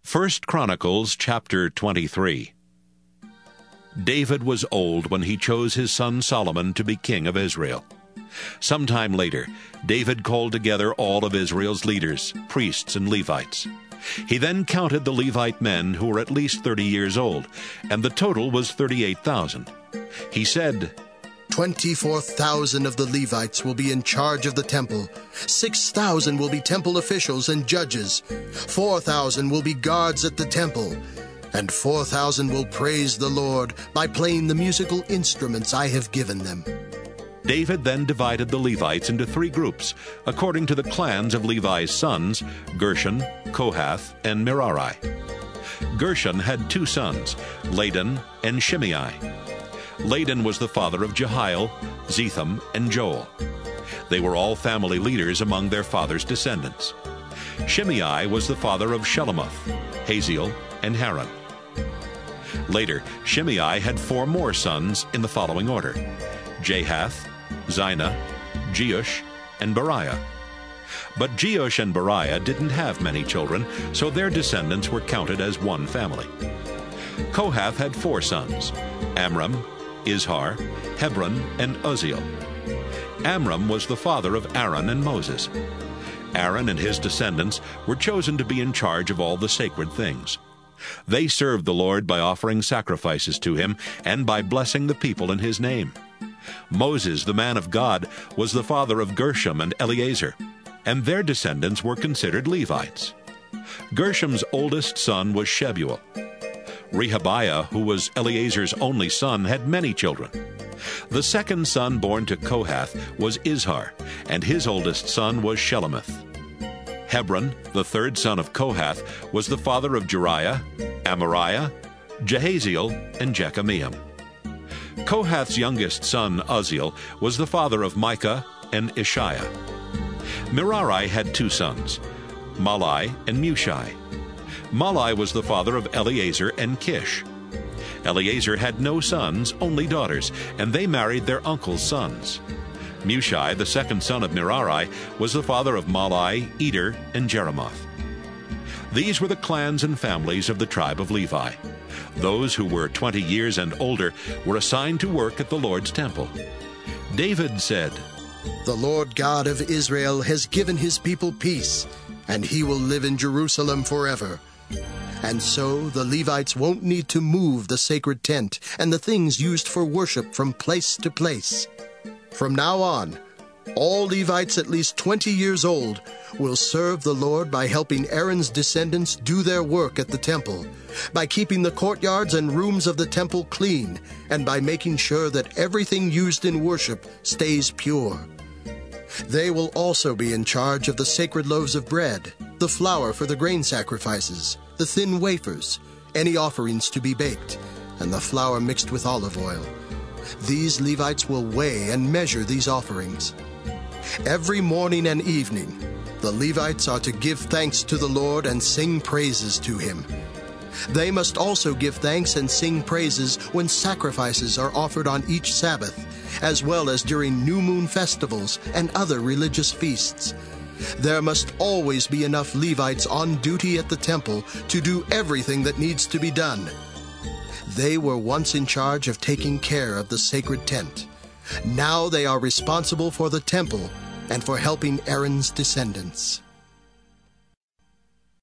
1 Chronicles chapter 23. David was old when he chose his son Solomon to be king of Israel. Sometime later, David called together all of Israel's leaders, priests, and Levites. He then counted the Levite men who were at least 30 years old, and the total was 38,000. He said, 24,000 of the Levites will be in charge of the temple. 6,000 will be temple officials and judges. 4,000 will be guards at the temple. And 4,000 will praise the Lord by playing the musical instruments I have given them. David then divided the Levites into 3 groups, according to the clans of Levi's sons, Gershon, Kohath, and Merari. Gershon had 2 sons, Ladan and Shimei. Ladan was the father of Jehiel, Zetham, and Joel. They were all family leaders among their father's descendants. Shimei was the father of Shelomoth, Haziel, and Haran. Later, Shimei had 4 more sons in the following order: Jahath, Zina, Jeush, and Beriah. But Jeush and Beriah didn't have many children, so their descendants were counted as one family. Kohath had 4 sons: Amram, Izhar, Hebron, and Uzziel. Amram was the father of Aaron and Moses. Aaron and his descendants were chosen to be in charge of all the sacred things. They served the Lord by offering sacrifices to him and by blessing the people in his name. Moses, the man of God, was the father of Gershom and Eleazar, and their descendants were considered Levites. Gershom's oldest son was Shebuel. Rehabiah, who was Eleazar's only son, had many children. The second son born to Kohath was Izhar, and his oldest son was Shelomoth. Hebron, the third son of Kohath, was the father of Jeriah, Amariah, Jehaziel, and Jekameam. Kohath's youngest son, Uzziel, was the father of Micah and Ishiah. Merari had 2 sons, Malai and Mushai. Malai was the father of Eleazar and Kish. Eleazar had no sons, only daughters, and they married their uncle's sons. Mushai, the second son of Merari, was the father of Malai, Eder, and Jeremoth. These were the clans and families of the tribe of Levi. Those who were 20 years and older were assigned to work at the Lord's temple. David said, The Lord God of Israel has given his people peace, and he will live in Jerusalem forever. And so the Levites won't need to move the sacred tent and the things used for worship from place to place. From now on, all Levites at least 20 years old will serve the Lord by helping Aaron's descendants do their work at the temple, by keeping the courtyards and rooms of the temple clean, and by making sure that everything used in worship stays pure. They will also be in charge of the sacred loaves of bread, the flour for the grain sacrifices, the thin wafers, any offerings to be baked, and the flour mixed with olive oil. These Levites will weigh and measure these offerings. Every morning and evening, the Levites are to give thanks to the Lord and sing praises to him. They must also give thanks and sing praises when sacrifices are offered on each Sabbath, as well as during new moon festivals and other religious feasts. There must always be enough Levites on duty at the temple to do everything that needs to be done. They were once in charge of taking care of the sacred tent. Now they are responsible for the temple and for helping Aaron's descendants.